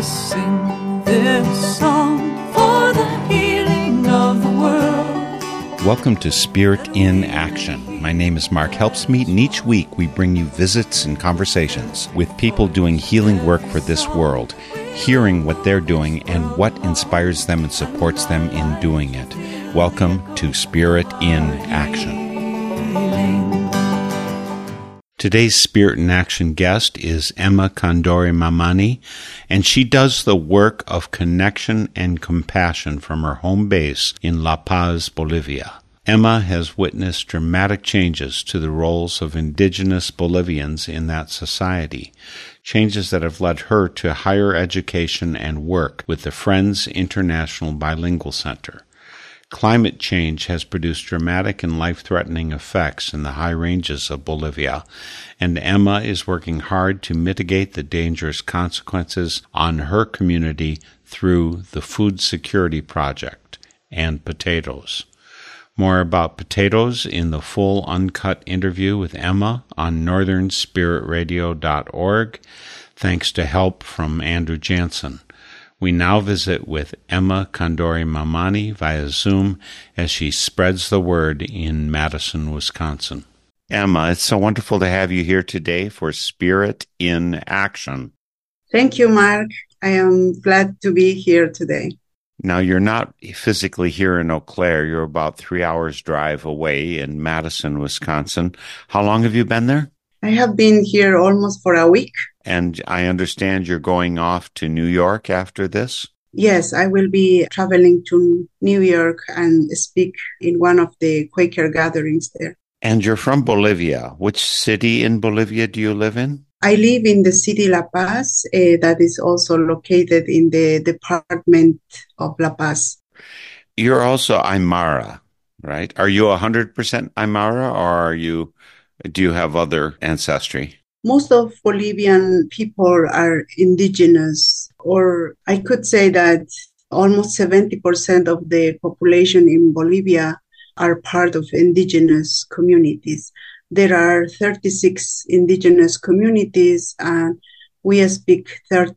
sing this song for the healing of the world. Welcome to Spirit in Action. My name is Mark Helpsmeet, and each week we bring you visits and conversations with people doing healing work for this world, hearing what they're doing and what inspires them and supports them in doing it. Welcome to Spirit in Action. Today's Spirit in Action guest is Emma Condori Mamani, and she does the work of connection and compassion from her home base in La Paz, Bolivia. Emma has witnessed dramatic changes to the roles of indigenous Bolivians in that society, changes that have led her to higher education and work with the Friends International Bilingual Center. Climate change has produced dramatic and life-threatening effects in the high ranges of Bolivia, and Emma is working hard to mitigate the dangerous consequences on her community through the Food Security Project and potatoes. More about potatoes in the full uncut interview with Emma on northernspiritradio.org, thanks to help from Andrew Jansen. We now visit with Emma Condori Mamani via Zoom as she spreads the word in Madison, Wisconsin. Emma, it's so wonderful to have you here today for Spirit in Action. Thank you, Mark. I am glad to be here today. Now, you're not physically here in Eau Claire. You're about 3 hours drive away in Madison, Wisconsin. How long have you been there? I have been here almost for a week. And I understand you're going off to New York after this? Yes, I will be traveling to New York and speak in one of the Quaker gatherings there. And you're from Bolivia. Which city in Bolivia do you live in? I live in the city La Paz, that is also located in the department of La Paz. You're also Aymara, right? Are you 100% Aymara, or do you have other ancestry? Most of Bolivian people are indigenous, or I could say that almost 70% of the population in Bolivia are part of indigenous communities. There are 36 indigenous communities, and we speak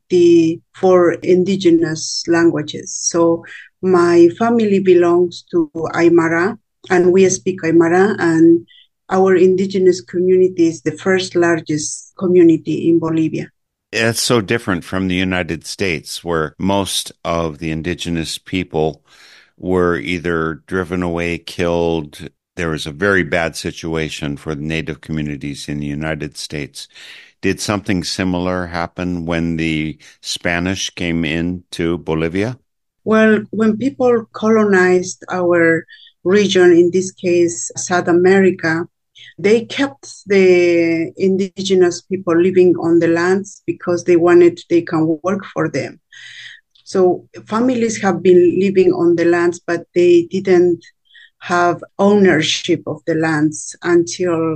34 indigenous languages. So my family belongs to Aymara, and we speak Aymara, and our indigenous community is the first largest community in Bolivia. It's so different from the United States, where most of the indigenous people were either driven away, killed. There was a very bad situation for the native communities in the United States. Did something similar happen when the Spanish came into Bolivia? Well, when people colonized our region, in this case, South America, they kept the indigenous people living on the lands because they can work for them. So families have been living on the lands, but they didn't have ownership of the lands until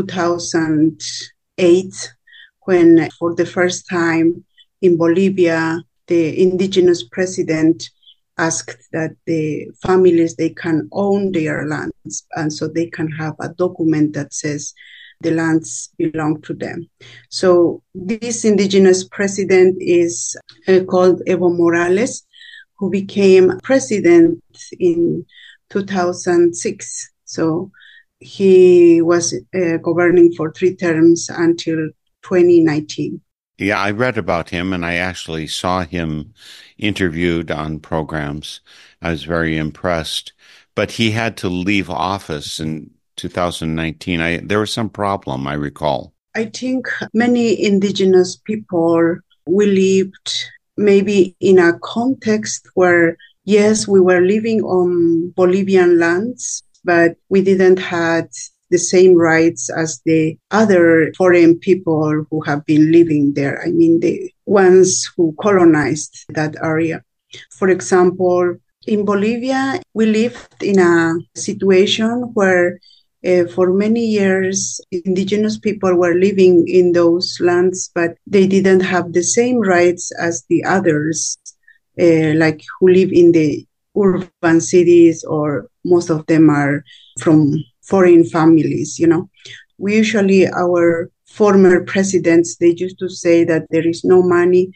2008, when for the first time in Bolivia, the indigenous president asked that the families, they can own their lands, and so they can have a document that says the lands belong to them. So this indigenous president is called Evo Morales, who became president in 2006. So he was governing for 3 terms until 2019. Yeah, I read about him, and I actually saw him interviewed on programs. I was very impressed. But he had to leave office in 2019. There was some problem, I recall. I think many indigenous people, we lived maybe in a context where, yes, we were living on Bolivian lands, but we didn't have the same rights as the other foreign people who have been living there. I mean, the ones who colonized that area. For example, in Bolivia, we lived in a situation where for many years, indigenous people were living in those lands, but they didn't have the same rights as the others, like who live in the urban cities, or most of them are from foreign families, We usually, our former presidents, they used to say that there is no money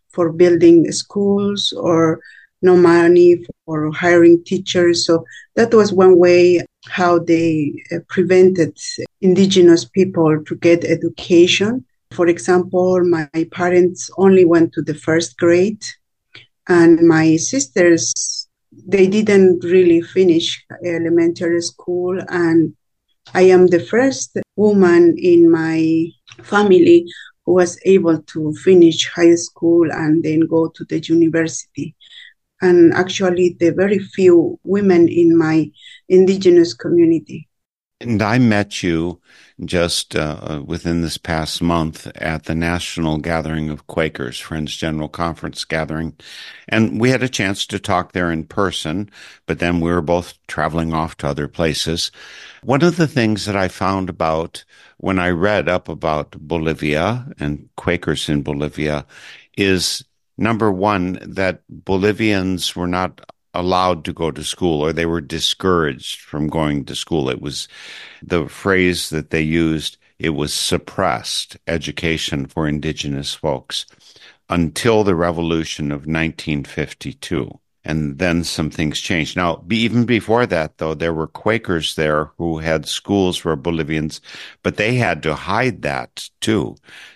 for building schools or no money for hiring teachers. So that was one way how they prevented indigenous people to get education. For example, my parents only went to the first grade, and my sisters, they didn't really finish elementary school. And I am the first woman in my family who was able to finish high school and then go to the university. And actually, the very few women in my indigenous community. And I met you just within this past month at the National Gathering of Quakers, Friends General Conference gathering. And we had a chance to talk there in person, but then we were both traveling off to other places. One of the things that I found about when I read up about Bolivia and Quakers in Bolivia is, number one, that Bolivians were not allowed to go to school, or they were discouraged from going to school. It was the phrase that they used, it was suppressed education for indigenous folks until the revolution of 1952. And then some things changed. Now, even before that, though, there were Quakers there who had schools for Bolivians, but they had to hide that too.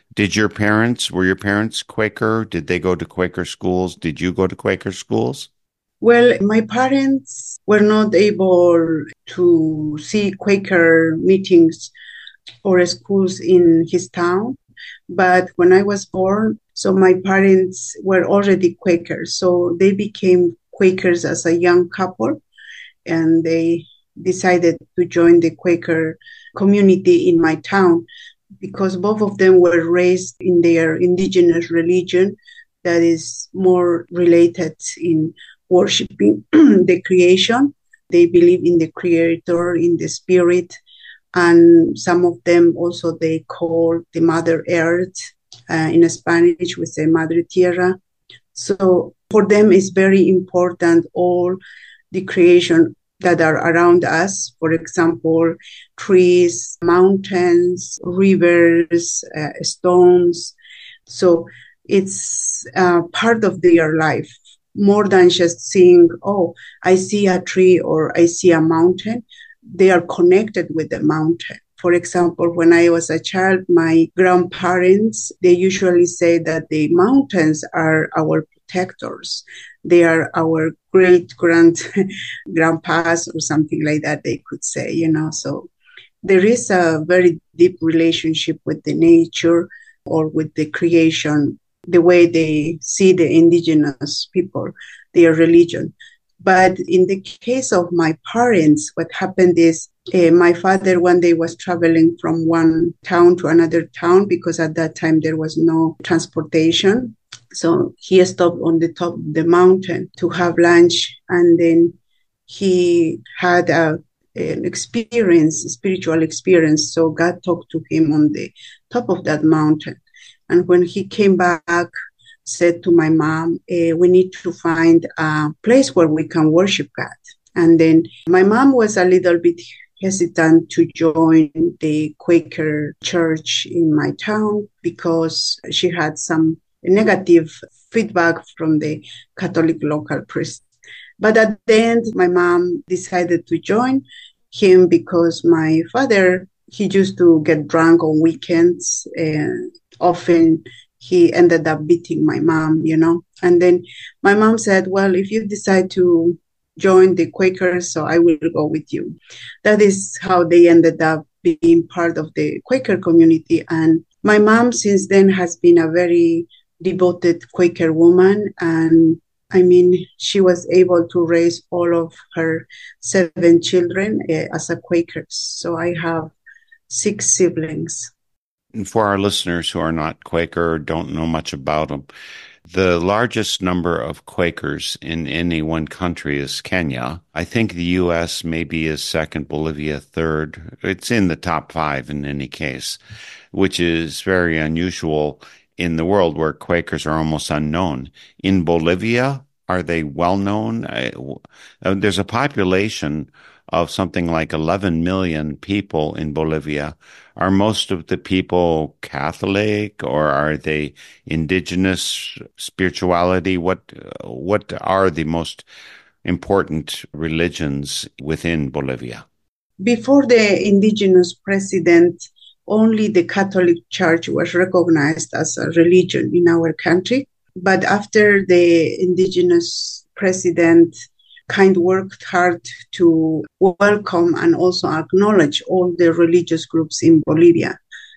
Were your parents Quaker? Did they go to Quaker schools? Did you go to Quaker schools? Well, my parents were not able to see Quaker meetings or schools in his town. But when I was born, so my parents were already Quakers. So they became Quakers as a young couple, and they decided to join the Quaker community in my town because both of them were raised in their indigenous religion that is more related in worshiping the creation. They believe in the creator, in the spirit, and some of them also they call the Mother Earth. In Spanish, we say Madre Tierra. So for them, it's very important all the creation that are around us. For example, trees, mountains, rivers, stones. So it's part of their life. More than just seeing, oh, I see a tree or I see a mountain, they are connected with the mountain. For example, when I was a child, my grandparents, they usually say that the mountains are our protectors. They are our grandpas or something like that, they could say, So there is a very deep relationship with the nature or with the creation, the way they see the indigenous people, their religion. But in the case of my parents, what happened is my father one day was traveling from one town to another town because at that time there was no transportation. So he stopped on the top of the mountain to have lunch, and then he had an experience, a spiritual experience. So God talked to him on the top of that mountain. And when he came back, said to my mom, we need to find a place where we can worship God. And then my mom was a little bit hesitant to join the Quaker church in my town because she had some negative feedback from the Catholic local priest. But at the end, my mom decided to join him because my father, he used to get drunk on weekends, and often he ended up beating my mom, And then my mom said, well, if you decide to join the Quakers, so I will go with you. That is how they ended up being part of the Quaker community. And my mom since then has been a very devoted Quaker woman. And she was able to raise all of her 7 children as a Quaker. So I have 6 siblings. And for our listeners who are not Quaker or don't know much about them, the largest number of Quakers in any one country is Kenya. I think the U.S. maybe is second, Bolivia third. It's in the top 5 in any case, which is very unusual in the world where Quakers are almost unknown. In Bolivia, Are they well known? There's a population of something like 11 million people in Bolivia. Are most of the people Catholic, or are they indigenous spirituality? What are the most important religions within Bolivia? Before the indigenous president, only the Catholic Church was recognized as a religion in our country. But after the indigenous president worked hard to welcome and also acknowledge all the religious groups in Bolivia.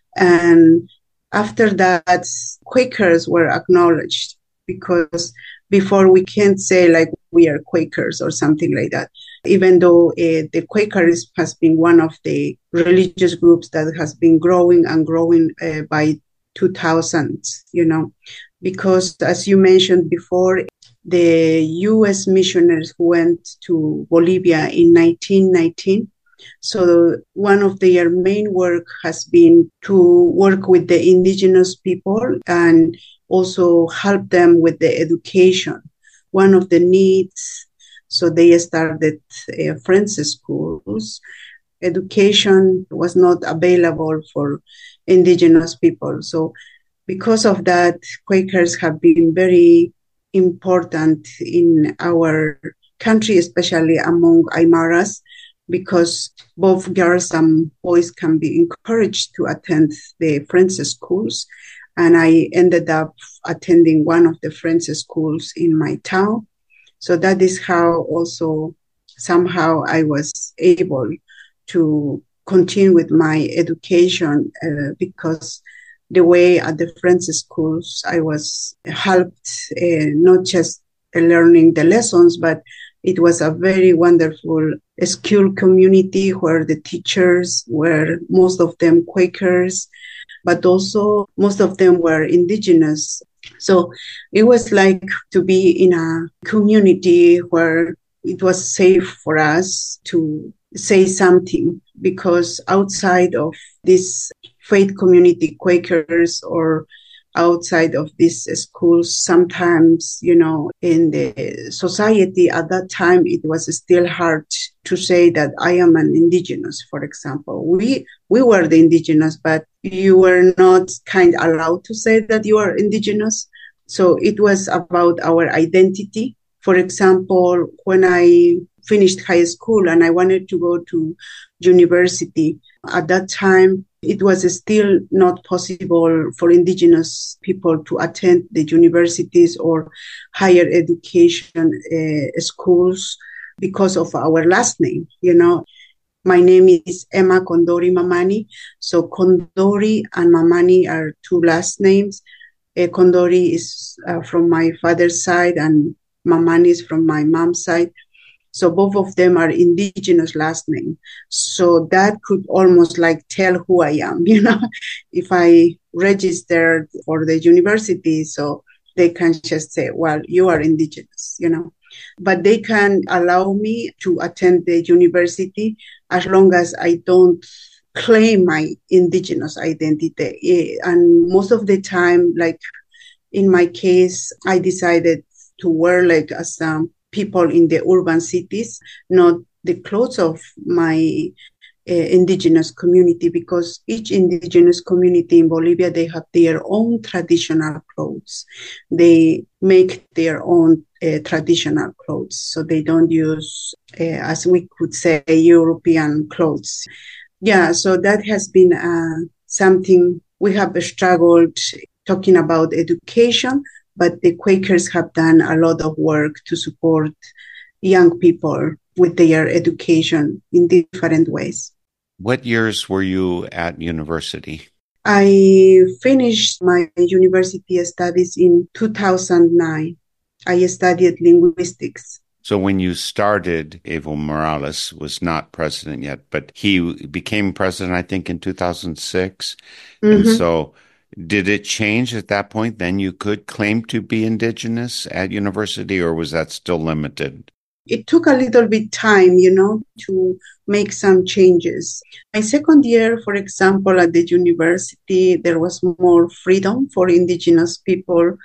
And after that, Quakers were acknowledged, because before we can't say like we are Quakers or something like that, even though the Quakerism has been one of the religious groups that has been growing and growing by 2000, because as you mentioned before, the U.S. missionaries who went to Bolivia in 1919. So one of their main work has been to work with the indigenous people and also help them with the education. One of the needs, so they started French schools. Education was not available for indigenous people. So because of that, Quakers have been very important in our country, especially among Aymaras, because both girls and boys can be encouraged to attend the French schools. And I ended up attending one of the French schools in my town. So that is how also somehow I was able to continue with my education, because the way at the French schools, I was helped not just learning the lessons, but it was a very wonderful school community where the teachers were most of them Quakers, but also most of them were indigenous. So it was like to be in a community where it was safe for us to say something, because outside of this faith community, Quakers, or outside of these schools, sometimes, in the society at that time, it was still hard to say that I am an indigenous, for example. We were the indigenous, but you were not allowed to say that you are indigenous. So it was about our identity. For example, when I finished high school and I wanted to go to university, at that time, it was still not possible for indigenous people to attend the universities or higher education schools because of our last name. My name is Emma Condori Mamani. So Condori and Mamani are two last names. Condori is from my father's side and Mamani is from my mom's side. So both of them are indigenous last name. So that could almost tell who I am, if I registered for the university. So they can just say, well, you are indigenous, But they can allow me to attend the university as long as I don't claim my indigenous identity. And most of the time, in my case, I decided to wear as people in the urban cities, not the clothes of my indigenous community, because each indigenous community in Bolivia, they have their own traditional clothes. They make their own traditional clothes. So they don't use, as we could say, European clothes. Yeah, so that has been something we have struggled talking about education, but the Quakers have done a lot of work to support young people with their education in different ways. What years were you at university? I finished my university studies in 2009. I studied linguistics. So when you started, Evo Morales was not president yet, but he became president, I think, in 2006. Mm-hmm. And so did it change at that point? Then you could claim to be indigenous at university, or was that still limited? It took a little bit time, to make some changes. My second year, for example, at the university, there was more freedom for indigenous people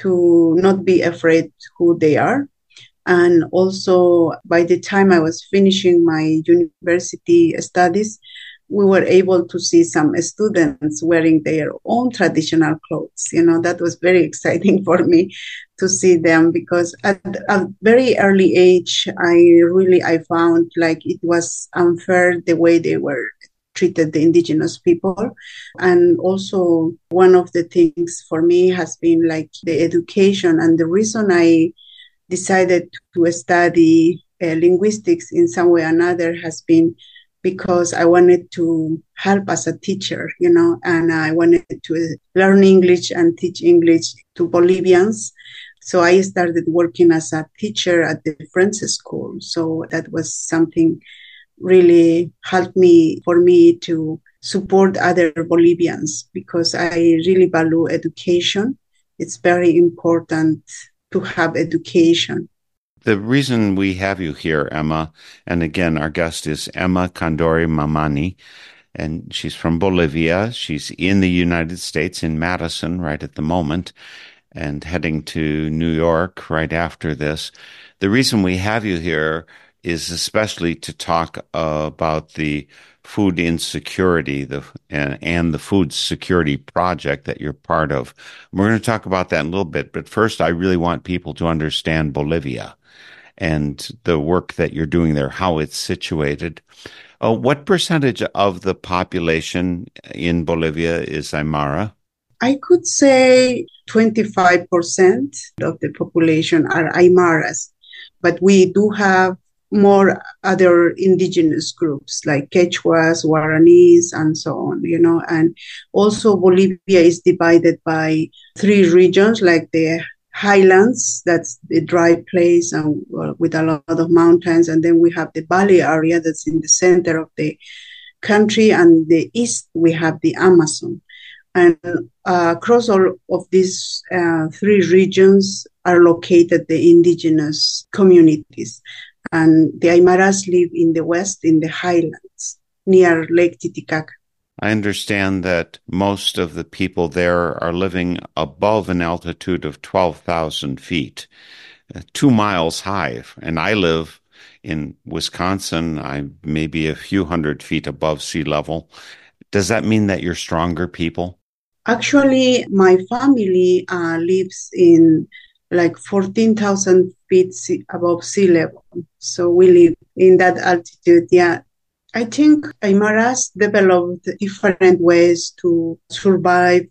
to not be afraid who they are. And also, by the time I was finishing my university studies, we were able to see some students wearing their own traditional clothes. That was very exciting for me to see them, because at a very early age, I found like it was unfair the way they were treated, the indigenous people. And also, one of the things for me has been like the education. And the reason I decided to study linguistics in some way or another has been because I wanted to help as a teacher, and I wanted to learn English and teach English to Bolivians. So I started working as a teacher at the French school. So that was something really helped me for me to support other Bolivians, because I really value education. It's very important to have education. The reason we have you here, Emma, and again, our guest is Emma Condori Mamani, and she's from Bolivia. She's in the United States, in Madison, right at the moment, and heading to New York right after this. The reason we have you here is especially to talk about the food insecurity and the food security project that you're part of. We're going to talk about that in a little bit, but first I really want people to understand Bolivia and the work that you're doing there, how it's situated. What percentage of the population in Bolivia is Aymara? I could say 25% of the population are Aymaras, but we do have more other indigenous groups like Quechuas, Guaranis, and so on, and also Bolivia is divided by 3 regions, like the highlands, that's the dry place and with a lot of mountains, and then we have the valley area that's in the center of the country, and the east we have the Amazon. And across all of these 3 regions are located the indigenous communities. And the Aymaras live in the west, in the highlands, near Lake Titicaca. I understand that most of the people there are living above an altitude of 12,000 feet, 2 miles high. And I live in Wisconsin. I'm maybe a few hundred feet above sea level. Does that mean that you're stronger people? Actually, my family lives in like 14,000 feet above sea level. So we live in that altitude. Yeah. I think Aymaras developed different ways to survive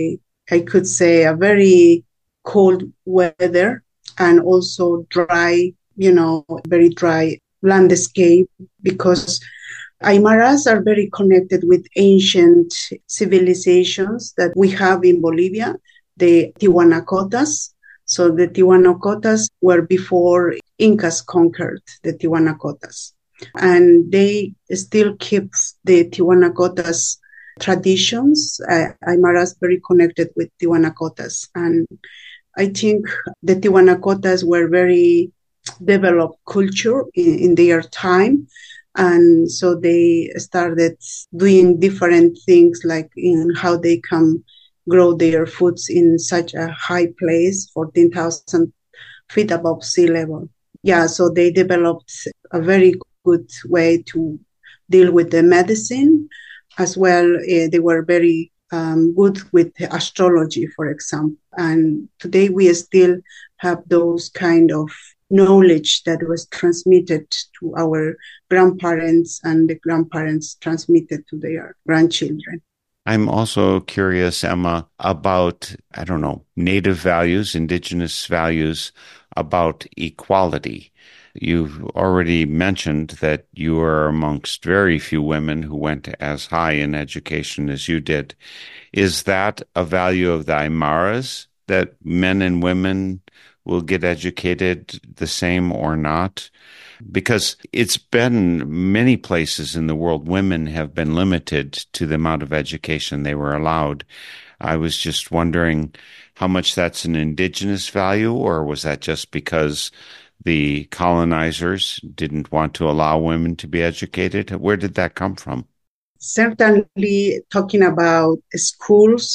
I could say, a very cold weather, and also dry, very dry landscape, because Aymaras are very connected with ancient civilizations that we have in Bolivia, the Tiwanacotas. So the Tiwanacotas were before Incas conquered the Tiwanacotas. And they still keep the Tiwanacotas traditions. Aymaras very connected with Tiwanacotas. And I think the Tiwanacotas were very developed culture in their time. And so they started doing different things, like in how they can grow their foods in such a high place, 14,000 feet above sea level. Yeah, so they developed a very good way to deal with the medicine as well. They were very good with astrology, for example. And today we still have those kind of knowledge that was transmitted to our grandparents, and the grandparents transmitted to their grandchildren. I'm also curious, Emma, about, native values, indigenous values, about equality. You've already mentioned that you are amongst very few women who went as high in education as you did. Is that a value of the Aymaras, that men and women will get educated the same or not? Because it's been many places in the world, women have been limited to the amount of education they were allowed. I was just wondering how much that's an indigenous value, or was that just because the colonizers didn't want to allow women to be educated? Where did that come from? Certainly, talking about schools,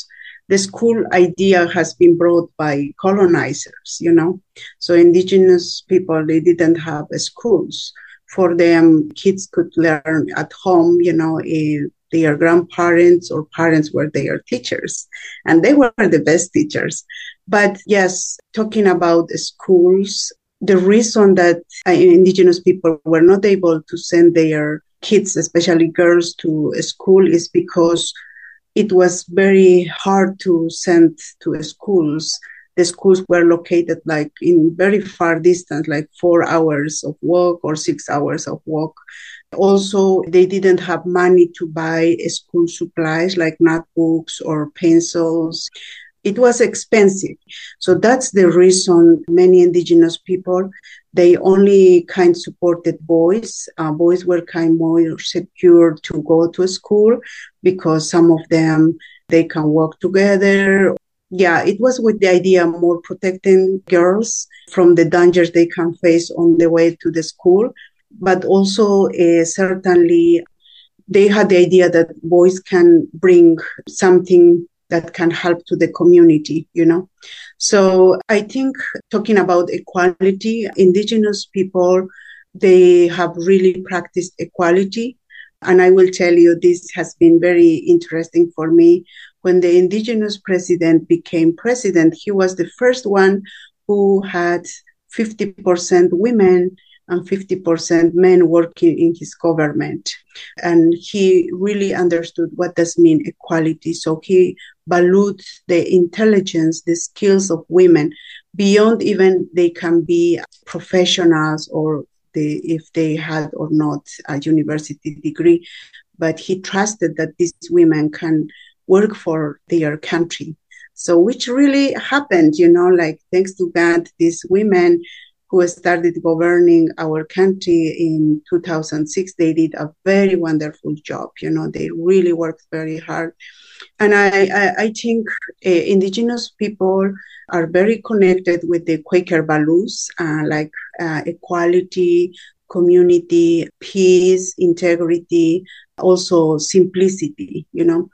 the school idea has been brought by colonizers, So indigenous people, they didn't have schools. For them, kids could learn at home, if their grandparents or parents were their teachers, and they were the best teachers. But yes, talking about schools, the reason that indigenous people were not able to send their kids, especially girls, to school is because it was very hard to send to schools. The schools were located like in very far distance, like 4 hours of walk or 6 hours of walk. Also, they didn't have money to buy school supplies like notebooks or pencils. It was expensive. So that's the reason many indigenous people, they only kind supported boys. Boys were kind more secure to go to school because some of them, they can work together. Yeah, it was with the idea more protecting girls from the dangers they can face on the way to the school. But also certainly they had the idea that boys can bring something that can help to the community, So I think talking about equality, indigenous people, they have really practiced equality. And I will tell you, this has been very interesting for me. When the indigenous president became president, he was the first one who had 50% women and 50% men working in his government. And he really understood what does mean equality. So he valued the intelligence, the skills of women beyond even they can be professionals or if they had or not a university degree. But he trusted that these women can work for their country. So which really happened, like thanks to God, these women who started governing our country in 2006, they did a very wonderful job. They really worked very hard. And I think indigenous people are very connected with the Quaker values, like equality, community, peace, integrity, also simplicity,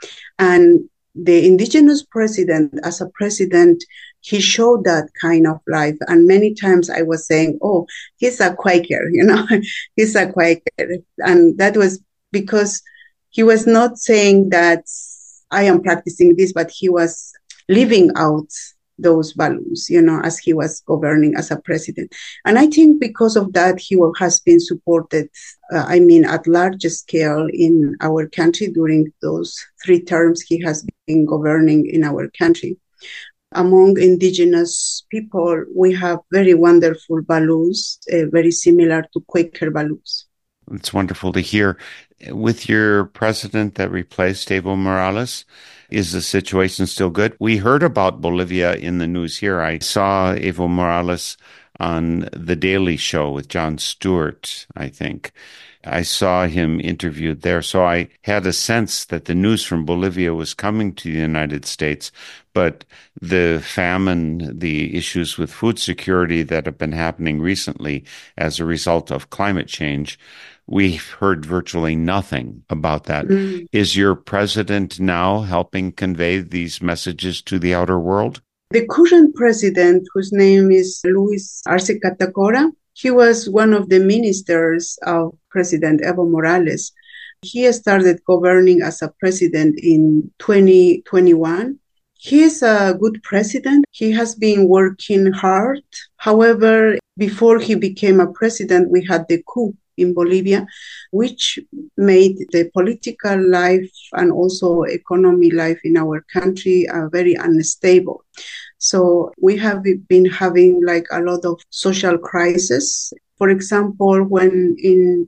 And the indigenous president, as a president, he showed that kind of life. And many times I was saying, oh, he's a Quaker, he's a Quaker. And that was because he was not saying that I am practicing this, but he was living out those values, as he was governing as a president. And I think because of that, he has been supported, at large scale in our country during those 3 terms he has been governing in our country. Among indigenous people, we have very wonderful values, very similar to Quaker values. It's wonderful to hear. With your president that replaced Evo Morales, is the situation still good? We heard about Bolivia in the news here. I saw Evo Morales on The Daily Show with Jon Stewart, I think. I saw him interviewed there. So I had a sense that the news from Bolivia was coming to the United States, but the famine, the issues with food security that have been happening recently as a result of climate change, we've heard virtually nothing about that. Mm. Is your president now helping convey these messages to the outer world? The current president, whose name is Luis Arce Catacora, he was one of the ministers of President Evo Morales. He started governing as a president in 2021. He is a good president. He has been working hard. However, before he became a president, we had the coup in Bolivia, which made the political life and also economy life in our country very unstable. So we have been having like a lot of social crisis. For example, when in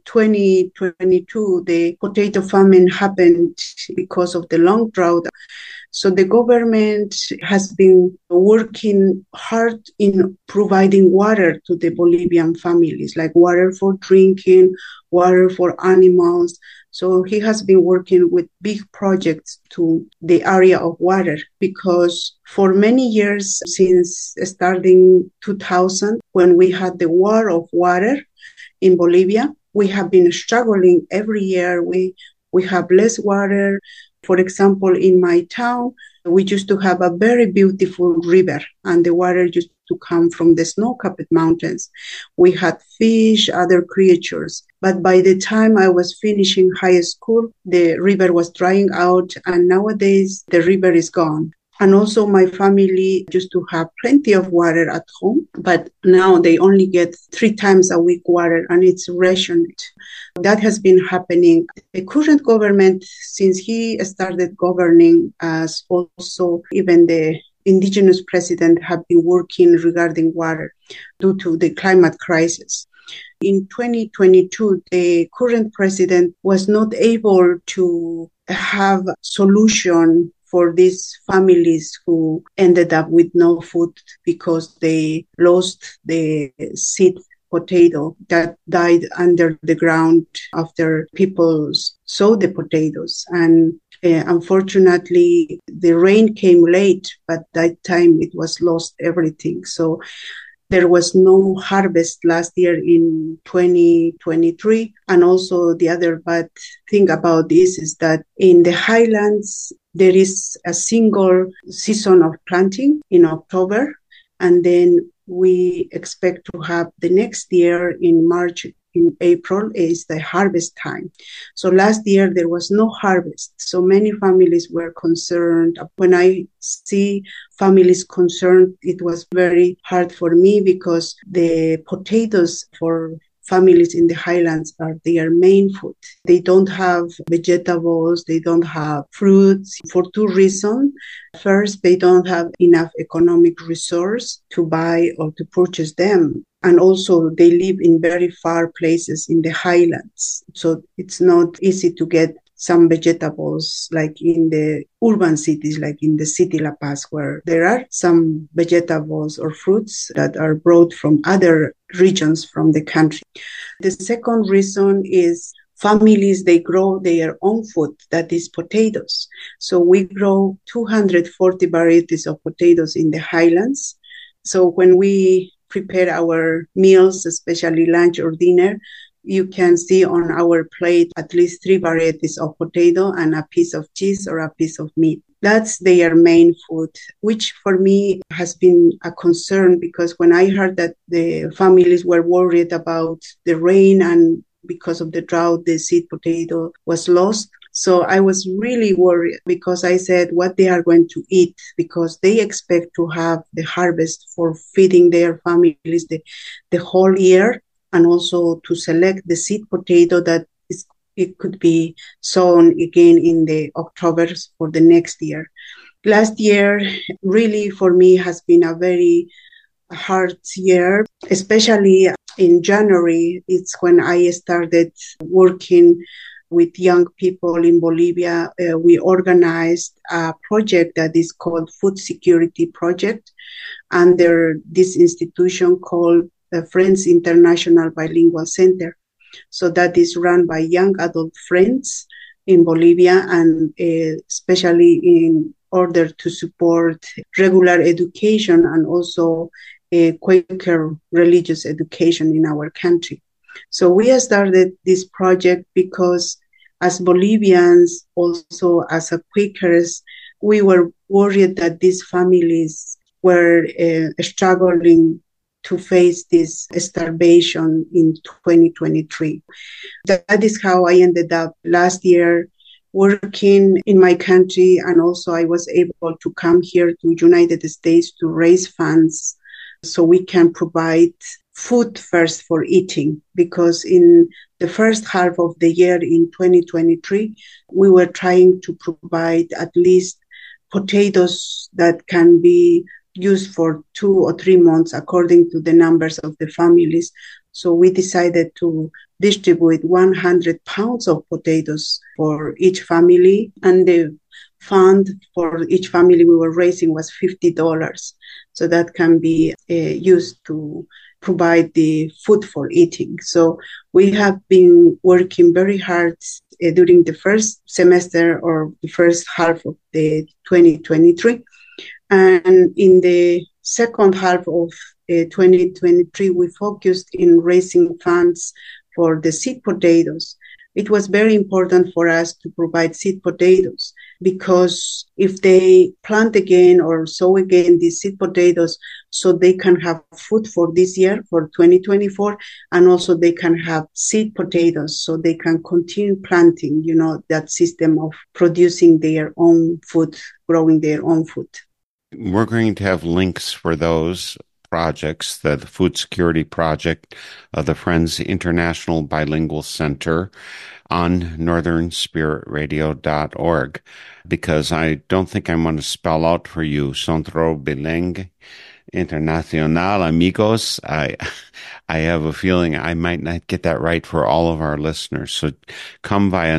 2022, the potato famine happened because of the long drought. So the government has been working hard in providing water to the Bolivian families, like water for drinking, water for animals. So he has been working with big projects to the area of water because for many years, since starting 2000, when we had the war of water in Bolivia, we have been struggling every year. We have less water. For example, in my town, We used to have a very beautiful river, and the water used to come from the snow-capped mountains. We had fish, other creatures. But by the time I was finishing high school, the river was drying out, and nowadays the river is gone. And also my family used to have plenty of water at home, but now they only get 3 times a week water, and it's rationed. That has been happening. The current government, since he started governing, as also even the indigenous president have been working regarding water due to the climate crisis. In 2022, the current president was not able to have solution for these families who ended up with no food because they lost the seed potato that died under the ground after people sowed the potatoes. And unfortunately, the rain came late, but that time it was lost everything. So there was no harvest last year in 2023. And also the other bad thing about this is that in the highlands, there is a single season of planting in October, and then we expect to have the next year in March, in April is the harvest time. So last year there was no harvest. So many families were concerned. When I see families concerned, it was very hard for me because the potatoes for families in the highlands are their main food. They don't have vegetables, they don't have fruits for 2 reasons. First, they don't have enough economic resource to buy or to purchase them. And also they live in very far places in the highlands. So it's not easy to get some vegetables like in the urban cities, like in the city La Paz, where there are some vegetables or fruits that are brought from other regions from the country. The second reason is families, they grow their own food, that is potatoes. So we grow 240 varieties of potatoes in the highlands. So when we prepare our meals, especially lunch or dinner, you can see on our plate at least 3 varieties of potato and a piece of cheese or a piece of meat. That's their main food, which for me has been a concern because when I heard that the families were worried about the rain and because of the drought, the seed potato was lost. So I was really worried because I said what they are going to eat because they expect to have the harvest for feeding their families the whole year, and also to select the seed potato that it could be sown again in the October for the next year. Last year, really for me has been a very hard year, especially in January. It's when I started working with young people in Bolivia. We organized a project that is called Food Security Project under this institution called the Friends International Bilingual Center. So that is run by young adult friends in Bolivia, and especially in order to support regular education and also Quaker religious education in our country. So we started this project because as Bolivians, also as a Quakers, we were worried that these families were struggling to face this starvation in 2023. That is how I ended up last year working in my country, and also I was able to come here to United States to raise funds so we can provide food first for eating, because in the first half of the year in 2023, we were trying to provide at least potatoes that can be used for 2 or 3 months according to the numbers of the families. So we decided to distribute 100 pounds of potatoes for each family, and the fund for each family we were raising was $50. So that can be used to provide the food for eating. So we have been working very hard during the first semester or the first half of the 2023. And in the second half of 2023, we focused in raising funds for the seed potatoes. it was very important for us to provide seed potatoes, because if they plant again or sow again these seed potatoes, so they can have food for this year, for 2024, and also they can have seed potatoes so they can continue planting, that system of producing their own food, growing their own food. We're going to have links for those projects, the Food Security Project of the Friends International Bilingual Center, on northernspiritradio.org, because I don't think I want to spell out for you Centro Bilingue Internacional Amigos. I have a feeling I might not get that right for all of our listeners. So come via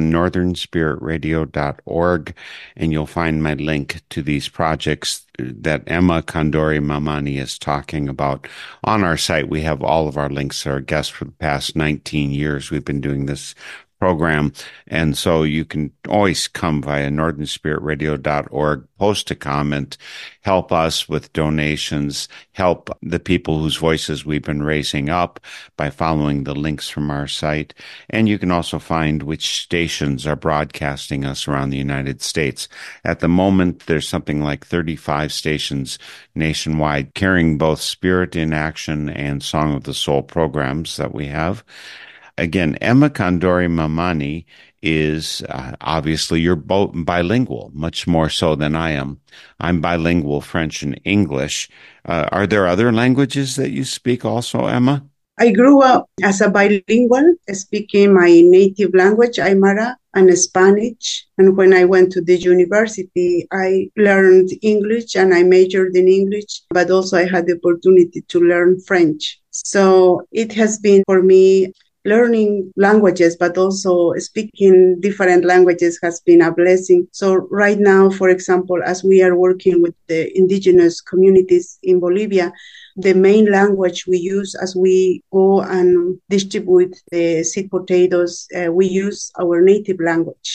northernspiritradio.org and you'll find my link to these projects that Emma Condori Mamani is talking about. On our site, we have all of our links to our guests for the past 19 years. We've been doing this program. And so you can always come via northernspiritradio.org, post a comment, help us with donations, help the people whose voices we've been raising up by following the links from our site. And you can also find which stations are broadcasting us around the United States. At the moment, there's something like 35 stations nationwide carrying both Spirit in Action and Song of the Soul programs that we have. Again, Emma Condori Mamani is obviously you're both bilingual, much more so than I am. I'm bilingual, French and English. Are there other languages that you speak also, Emma? I grew up as a bilingual, speaking my native language, Aymara, and Spanish. And when I went to the university, I learned English and I majored in English, but also I had the opportunity to learn French. So it has been for me, learning languages, but also speaking different languages has been a blessing. So right now, for example, as we are working with the indigenous communities in Bolivia, the main language we use as we go and distribute the seed potatoes, we use our native language,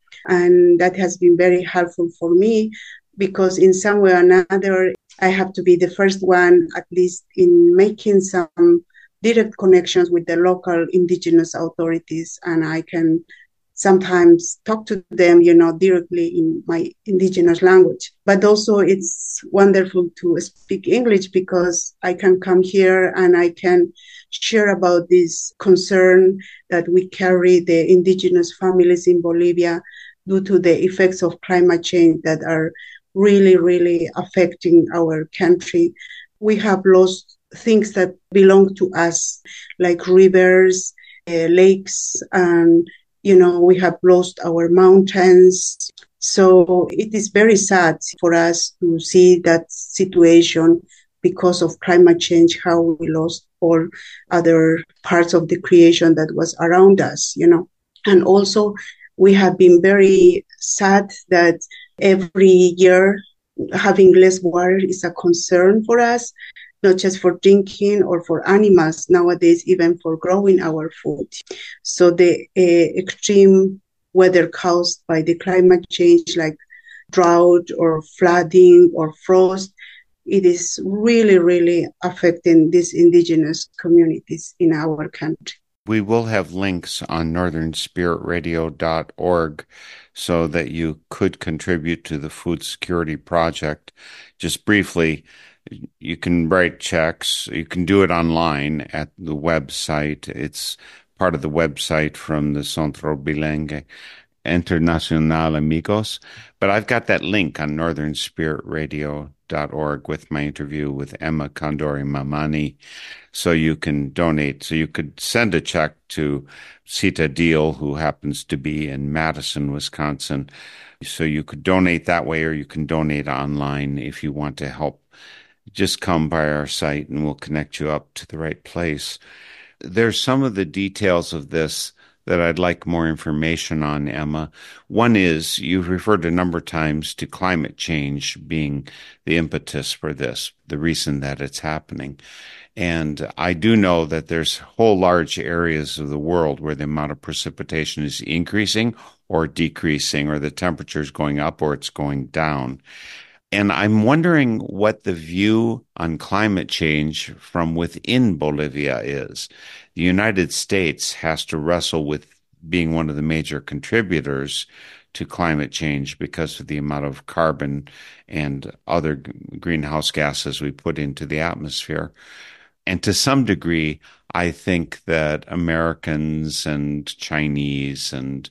and that has been very helpful for me, because in some way or another, I have to be the first one, at least in making some direct connections with the local indigenous authorities, and I can sometimes talk to them, directly in my indigenous language. But also it's wonderful to speak English, because I can come here and I can share about this concern that we carry, the indigenous families in Bolivia, due to the effects of climate change that are really, really affecting our country. We have lost things that belong to us, like rivers, lakes, and, we have lost our mountains. So it is very sad for us to see that situation because of climate change, how we lost all other parts of the creation that was around us, And also we have been very sad that every year having less water is a concern for us, not just for drinking or for animals, nowadays even for growing our food. So the extreme weather caused by the climate change, like drought or flooding or frost, it is really, really affecting these indigenous communities in our country. We will have links on northernspiritradio.org so that you could contribute to the Food Security Project. Just briefly, you can write checks. You can do it online at the website. It's part of the website from the Centro Bilingue Internacional Amigos. But I've got that link on northernspiritradio.org with my interview with Emma Condori Mamani. So you can donate. So you could send a check to Sita Deal, who happens to be in Madison, Wisconsin. So you could donate that way, or you can donate online if you want to help. Just come by our site and we'll connect you up to the right place. There's some of the details of this that I'd like more information on, Emma. One is, you've referred a number of times to climate change being the impetus for this, the reason that it's happening. And I do know that there's whole large areas of the world where the amount of precipitation is increasing or decreasing, or the temperature is going up or it's going down. And I'm wondering what the view on climate change from within Bolivia is. The United States has to wrestle with being one of the major contributors to climate change because of the amount of carbon and other greenhouse gases we put into the atmosphere. And to some degree, I think that Americans and Chinese and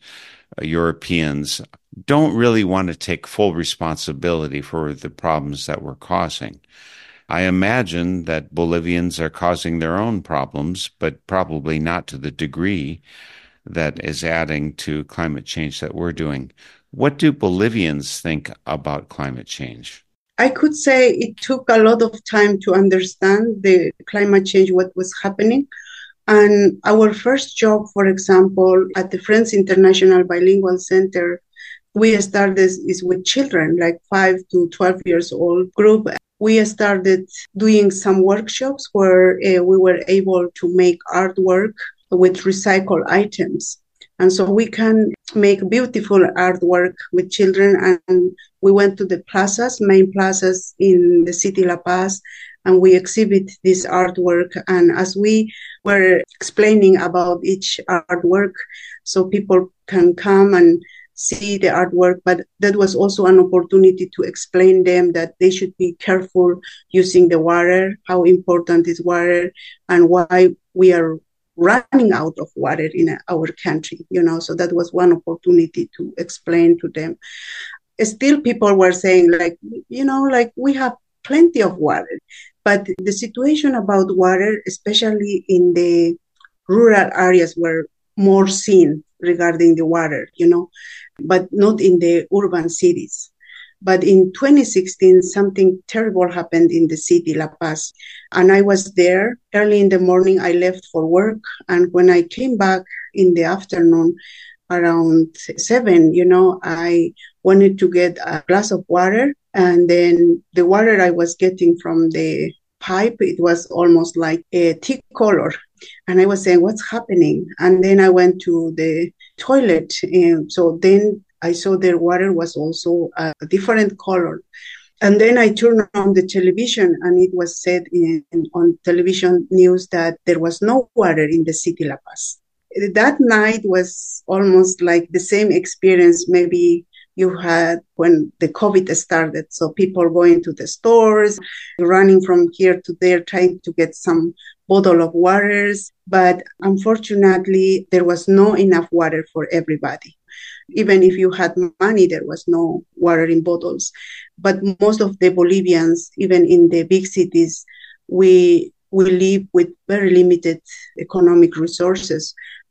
Europeans don't really want to take full responsibility for the problems that we're causing. I imagine that Bolivians are causing their own problems, but probably not to the degree that is adding to climate change that we're doing. What do Bolivians think about climate change? I could say it took a lot of time to understand the climate change, what was happening. And our first job, for example, at the Friends International Bilingual Center, we started is with children, like 5 to 12 years old group. We started doing some workshops where we were able to make artwork with recycled items. And so we can make beautiful artwork with children. And we went to the plazas, main plazas in the city La Paz, and we exhibit this artwork. And as we were explaining about each artwork, so people can come and see the artwork, but that was also an opportunity to explain them that they should be careful using the water, how important is water, and why we are running out of water in our country, so that was one opportunity to explain to them. Still, people were saying, like we have plenty of water, but the situation about water, especially in the rural areas, were more seen regarding the water, but not in the urban cities. But in 2016, something terrible happened in the city, La Paz. And I was there early in the morning. I left for work. And when I came back in the afternoon, around 7, I wanted to get a glass of water. And then the water I was getting from the pipe, it was almost like a teak color. And I was saying, what's happening? And then I went to the toilet. And so then I saw their water was also a different color. And then I turned on the television, and it was said on television news that there was no water in the city La Paz. That night was almost like the same experience maybe you had when the COVID started. So people going to the stores, running from here to there, trying to get some bottle of waters. But unfortunately, there was not enough water for everybody. Even if you had money, there was no water in bottles. But most of the Bolivians, even in the big cities, we live with very limited economic resources.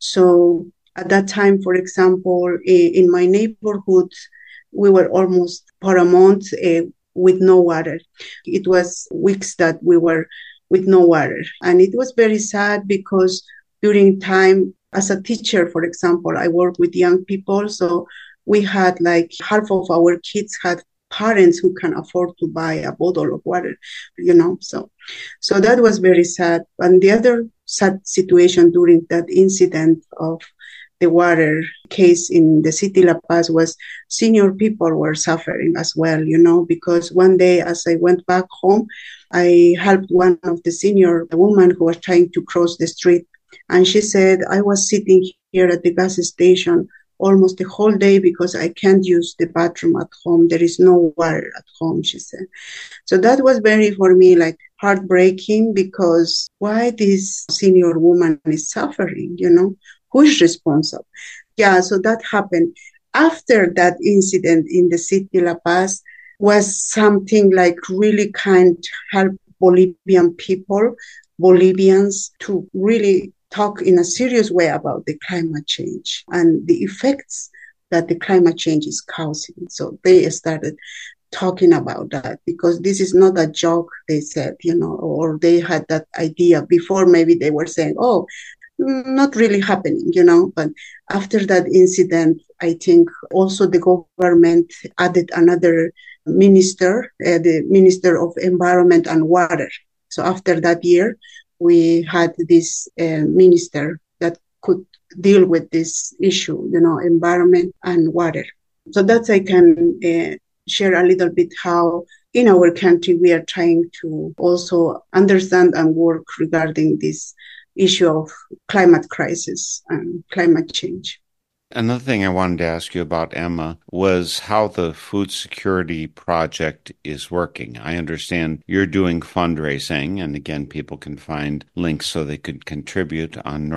So at that time, for example, in my neighborhood, we were almost for a month with no water. It was weeks that we were with no water. And it was very sad because during time, as a teacher, for example, I work with young people. So we had like half of our kids had parents who can afford to buy a bottle of water, So that was very sad. And the other sad situation during that incident of the water case in the city La Paz was senior people were suffering as well, because one day as I went back home, I helped one of the senior women who was trying to cross the street. And she said, I was sitting here at the gas station almost the whole day because I can't use the bathroom at home. There is no water at home, she said. So that was very, for me, like heartbreaking because why this senior woman is suffering, Who is responsible? Yeah, so that happened. After that incident in the city La Paz was something like really kind help Bolivian people, Bolivians to really talk in a serious way about the climate change and the effects that the climate change is causing. So they started talking about that because this is not a joke, they said, or they had that idea before. Maybe they were saying, oh, not really happening, but after that incident, I think also the government added another minister, the Minister of Environment and Water. So after that year, we had this minister that could deal with this issue, environment and water. So that I can share a little bit how in our country we are trying to also understand and work regarding this issue of climate crisis and climate change. Another thing I wanted to ask you about, Emma, was how the Food Security Project is working. I understand you're doing fundraising, and again, people can find links so they could contribute on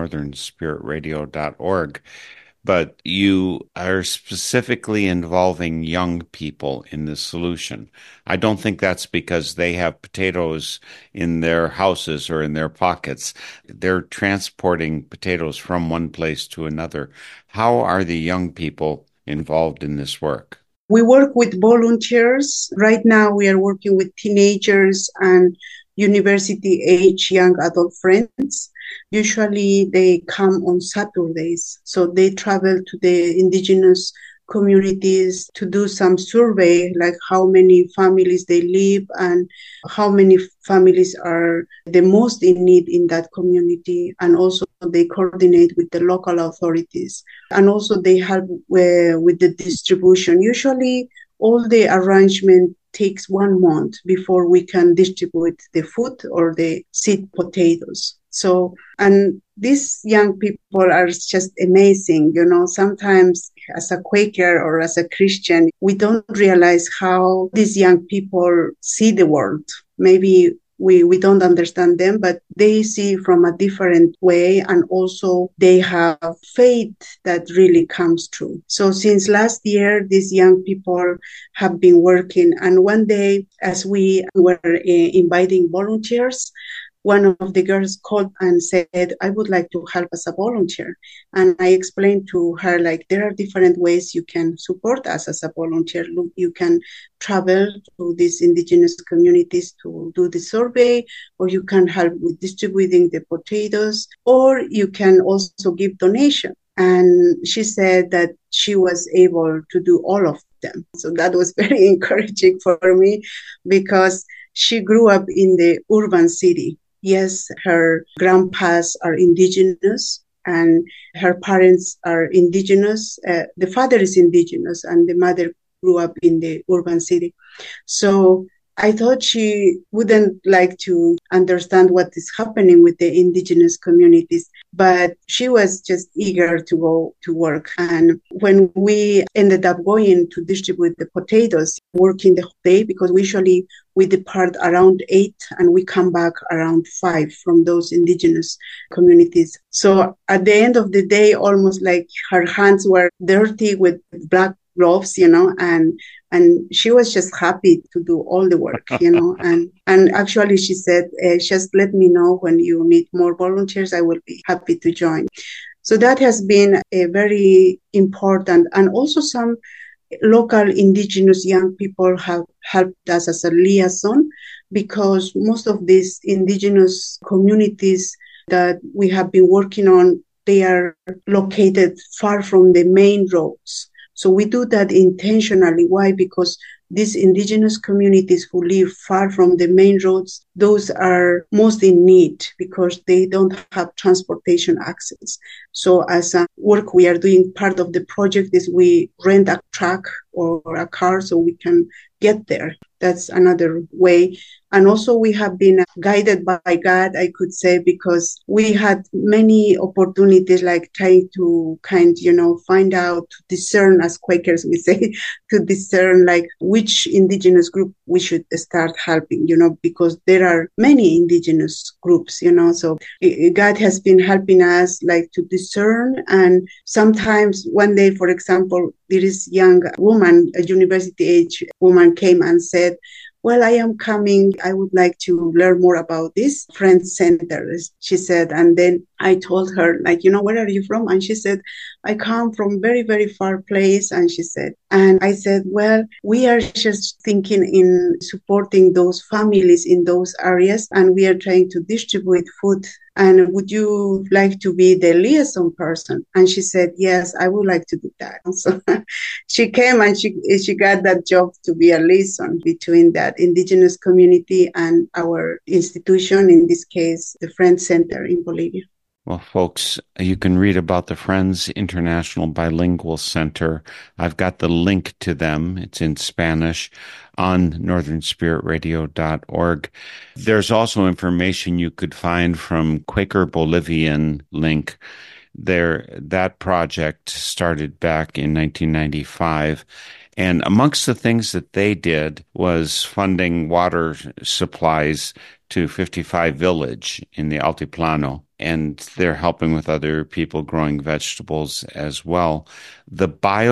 northernspiritradio.org. But you are specifically involving young people in this solution. I don't think that's because they have potatoes in their houses or in their pockets. They're transporting potatoes from one place to another. How are the young people involved in this work? We work with volunteers. Right now, we are working with teenagers and university age young adult friends. Usually, they come on Saturdays. So they travel to the indigenous communities to do some survey, like how many families they live and how many families are the most in need in that community. And also, they coordinate with the local authorities. And also, they help with the distribution. Usually, all the arrangement takes 1 month before we can distribute the food or the seed potatoes. So, and these young people are just amazing. You know, sometimes as a Quaker or as a Christian, we don't realize how these young people see the world. Maybe we don't understand them, but they see from a different way, and also they have faith that really comes true. So since last year, these young people have been working, and one day as we were inviting volunteers, one of the girls called and said, I would like to help as a volunteer. And I explained to her, like, there are different ways you can support us as a volunteer. Look, you can travel to these indigenous communities to do the survey, or you can help with distributing the potatoes, or you can also give donation. And she said that she was able to do all of them. So that was very encouraging for me, because she grew up in the urban city. Yes, her grandpas are indigenous and her parents are indigenous. The father is indigenous and the mother grew up in the urban city. So I thought she wouldn't like to understand what is happening with the indigenous communities, but she was just eager to go to work. And when we ended up going to distribute the potatoes, working the whole day, because usually we depart around 8 and we come back around 5 from those indigenous communities. So at the end of the day, almost like her hands were dirty with black gloves, you know, and she was just happy to do all the work, you know, and actually she said, just let me know when you need more volunteers, I will be happy to join. So that has been a very important, and also some local indigenous young people have helped us as a liaison, because most of these indigenous communities that we have been working on, they are located far from the main roads. So we do that intentionally. Why? Because these indigenous communities who live far from the main roads, those are most in need because they don't have transportation access. So as a work we are doing, part of the project is we rent a truck or a car so we can get there. That's another way. And also we have been guided by God, I could say, because we had many opportunities, like trying to find out, to discern, as Quakers we say, to discern like which indigenous group we should start helping, because there are many indigenous groups, so God has been helping us like to discern. And sometimes one day, for example, there is young woman, a university age woman came and said, well, I am coming. I would like to learn more about this Friends Center, she said. And then I told her, like, where are you from? And she said, I come from very, very far place. And she said, and I said, well, we are just thinking in supporting those families in those areas, and we are trying to distribute food. And would you like to be the liaison person? And she said, yes, I would like to do that. So she came and she got that job to be a liaison between that indigenous community and our institution, in this case, the Friends Center in Bolivia. Well, folks, you can read about the Friends International Bilingual Center. I've got the link to them. It's in Spanish on northernspiritradio.org. There's also information you could find from Quaker Bolivian link that project started back in 1995. And amongst the things that they did was funding water supplies to 55 Village in the Altiplano. And they're helping with other people growing vegetables as well. The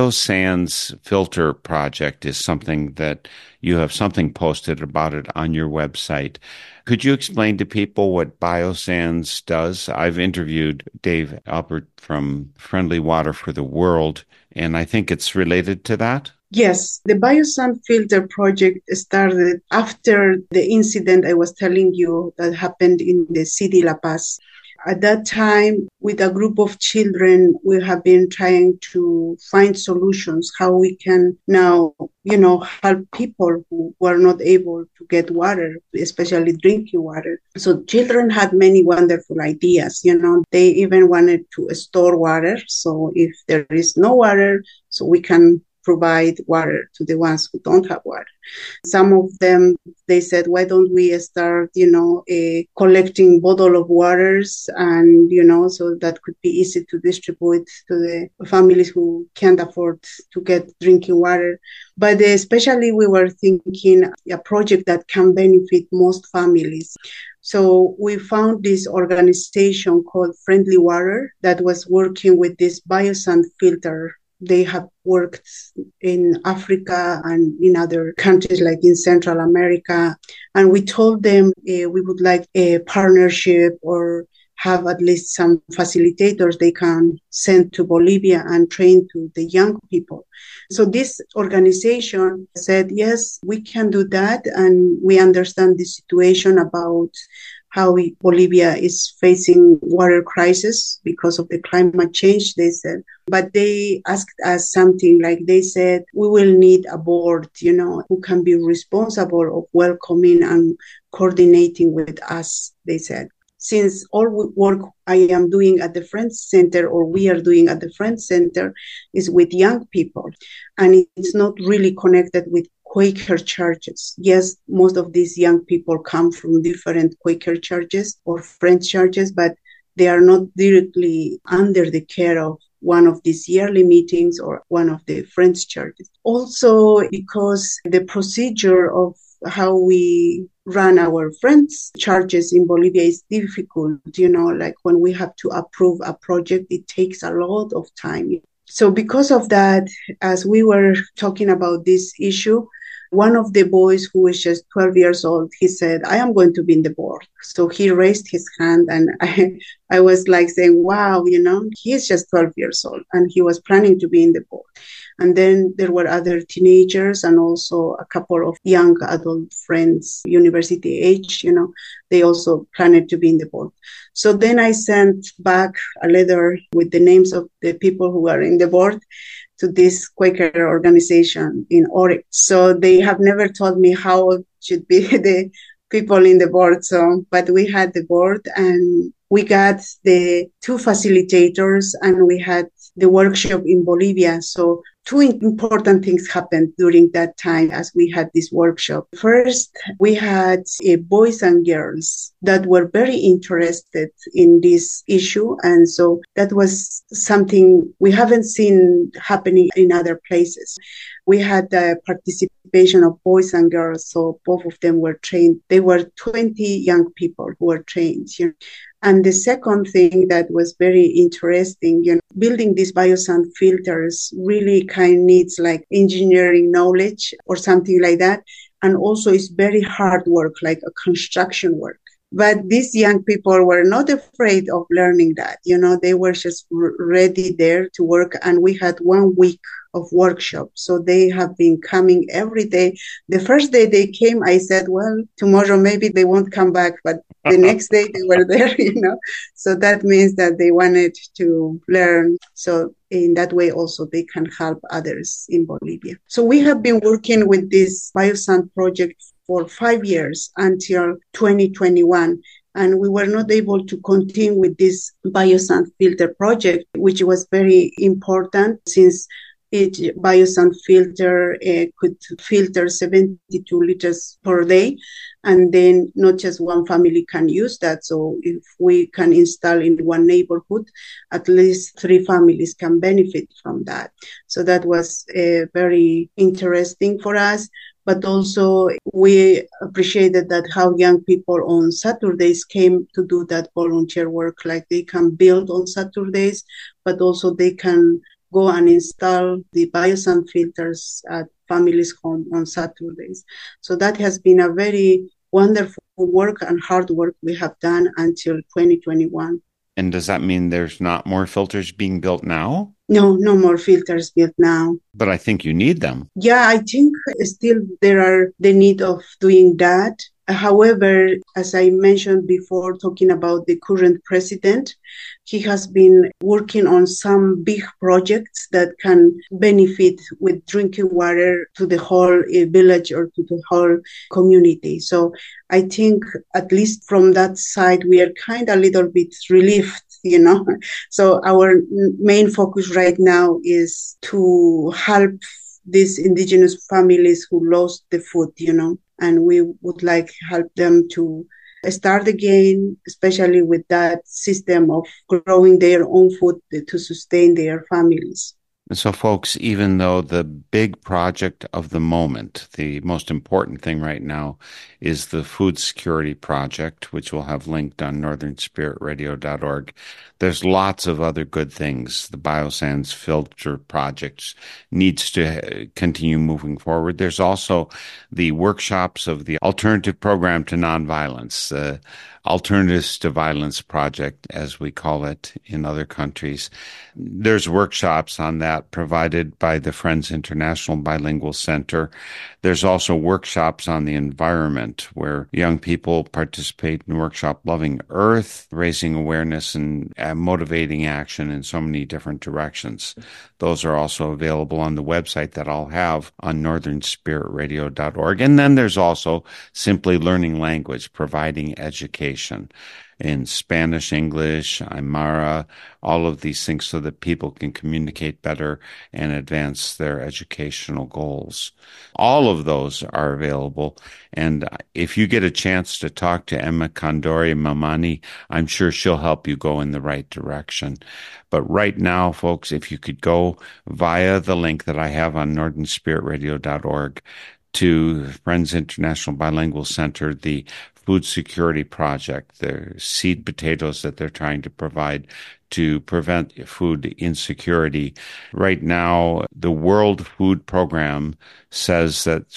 Biosands Filter Project is something that you have something posted about it on your website. Could you explain to people what Biosands does? I've interviewed Dave Albert from Friendly Water for the World, and I think it's related to that. Yes, the Biosand Filter project started after the incident I was telling you that happened in the city La Paz. At that time, with a group of children, we have been trying to find solutions, how we can now, help people who were not able to get water, especially drinking water. So children had many wonderful ideas, they even wanted to store water. So if there is no water, so we can provide water to the ones who don't have water. Some of them, they said, why don't we start, collecting bottle of waters and, so that could be easy to distribute to the families who can't afford to get drinking water. But especially we were thinking a project that can benefit most families. So we found this organization called Friendly Water that was working with this Biosand filter. They have worked in Africa and in other countries like in Central America. And we told them we would like a partnership or have at least some facilitators they can send to Bolivia and train to the young people. So this organization said, yes, we can do that. And we understand the situation about how Bolivia is facing water crisis because of the climate change, they said. But they asked us something like they said, we will need a board, who can be responsible of welcoming and coordinating with us, they said. Since all work I am doing at the Friends Center or we are doing at the Friends Center is with young people, and it's not really connected with Quaker churches. Yes, most of these young people come from different Quaker churches or Friends churches, but they are not directly under the care of one of these yearly meetings or one of the Friends churches. Also, because the procedure of how we run our Friends churches in Bolivia is difficult, like when we have to approve a project, it takes a lot of time. So because of that, as we were talking about this issue, one of the boys who was just 12 years old, he said, I am going to be in the board. So he raised his hand and I was like saying, wow, he is just 12 years old and he was planning to be in the board. And then there were other teenagers and also a couple of young adult friends, university age, they also planned to be in the board. So then I sent back a letter with the names of the people who are in the board to this Quaker organization in Oregon. So they have never told me how should be the people in the board. So, but we had the board and we got the 2 facilitators and we had the workshop in Bolivia. So 2 important things happened during that time as we had this workshop. First, we had boys and girls that were very interested in this issue. And so that was something we haven't seen happening in other places. We had the participation of boys and girls, so both of them were trained. They were 20 young people who were trained. And the second thing that was very interesting, building these Biosand filters really kind of needs like engineering knowledge or something like that. And also it's very hard work, like a construction work. But these young people were not afraid of learning that, they were just ready there to work. And we had 1 week of workshop. So they have been coming every day. The first day they came, I said, well, tomorrow maybe they won't come back. But the next day they were there, So that means that they wanted to learn. So in that way also they can help others in Bolivia. So we have been working with this Biosand project for 5 years until 2021. And we were not able to continue with this Biosand filter project, which was very important since Each biosand filter could filter 72 liters per day. And then not just one family can use that. So if we can install in one neighborhood, at least 3 families can benefit from that. So that was very interesting for us. But also we appreciated that how young people on Saturdays came to do that volunteer work, like they can build on Saturdays, but also they can go and install the biosand filters at families' home on Saturdays. So that has been a very wonderful work and hard work we have done until 2021. And does that mean there's not more filters being built now? No more filters built now. But I think you need them. Yeah, I think still there are the need of doing that. However, as I mentioned before, talking about the current president, he has been working on some big projects that can benefit with drinking water to the whole village or to the whole community. So I think at least from that side, we are kind of a little bit relieved, you know. So our main focus right now is to help these indigenous families who lost the food, you know, and we would like help them to start again, especially with that system of growing their own food to sustain their families. So, folks, even though the big project of the moment, the most important thing right now, is the Food Security Project, which we'll have linked on northernspiritradio.org, there's lots of other good things. The Biosands Filter Project needs to continue moving forward. There's also the workshops of the Alternative Program to Nonviolence, Alternatives to Violence Project, as we call it in other countries. There's workshops on that provided by the Friends International Bilingual Center. There's also workshops on the environment where young people participate in workshop Loving Earth, raising awareness and motivating action in so many different directions. Those are also available on the website that I'll have on northernspiritradio.org. And then there's also Simply Learning Language, providing education in Spanish, English, Aymara, all of these things so that people can communicate better and advance their educational goals. All of those are available. And if you get a chance to talk to Emma Kandori Mamani, I'm sure she'll help you go in the right direction. But right now, folks, if you could go via the link that I have on northernspiritradio.org to Friends International Bilingual Center, the Food Security Project, the seed potatoes that they're trying to provide to prevent food insecurity. Right now, the World Food Program says that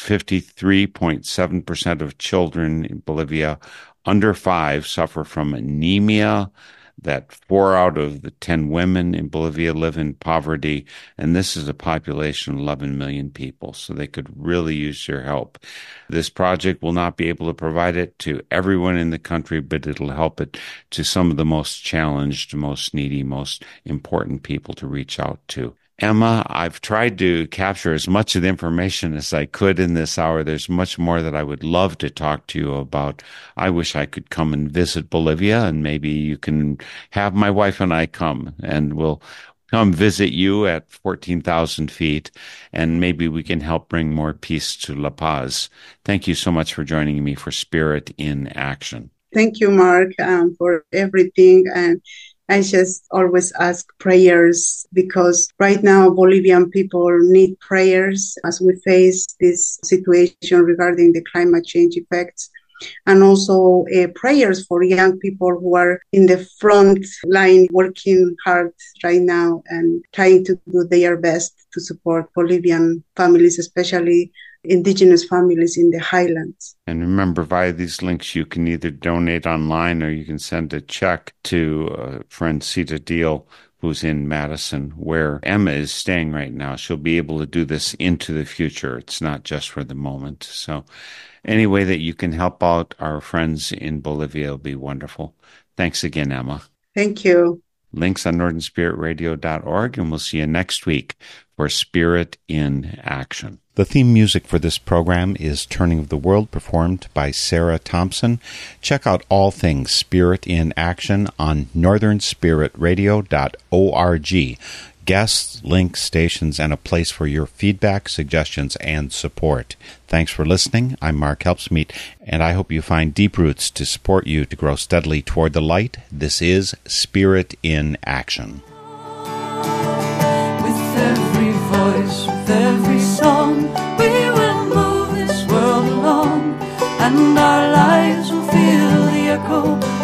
53.7% of children in Bolivia under 5 suffer from anemia, that 4 out of the 10 women in Bolivia live in poverty, and this is a population of 11 million people, so they could really use your help. This project will not be able to provide it to everyone in the country, but it'll help it to some of the most challenged, most needy, most important people to reach out to. Emma, I've tried to capture as much of the information as I could in this hour. There's much more that I would love to talk to you about. I wish I could come and visit Bolivia, and maybe you can have my wife and I come, and we'll come visit you at 14,000 feet, and maybe we can help bring more peace to La Paz. Thank you so much for joining me for Spirit in Action. Thank you, Mark, for everything. And I just always ask prayers because right now Bolivian people need prayers as we face this situation regarding the climate change effects, and also prayers for young people who are in the front line working hard right now and trying to do their best to support Bolivian families, especially indigenous families in the highlands. And remember, via these links, you can either donate online or you can send a check to friend Sita Deal, who's in Madison, where Emma is staying right now. She'll be able to do this into the future. It's not just for the moment. So any way that you can help out our friends in Bolivia will be wonderful. Thanks again, Emma. Thank you. Links on northernspiritradio.org, and we'll see you next week for Spirit in Action. The theme music for this program is Turning of the World, performed by Sarah Thompson. Check out all things Spirit in Action on northernspiritradio.org. guests, links, stations, and a place for your feedback, suggestions, and support. Thanks for listening. I'm Mark Helpsmeet, and I hope you find deep roots to support you to grow steadily toward the light. This is Spirit in Action. With every voice, with every song, we will move this world along, and our lives will feel the echo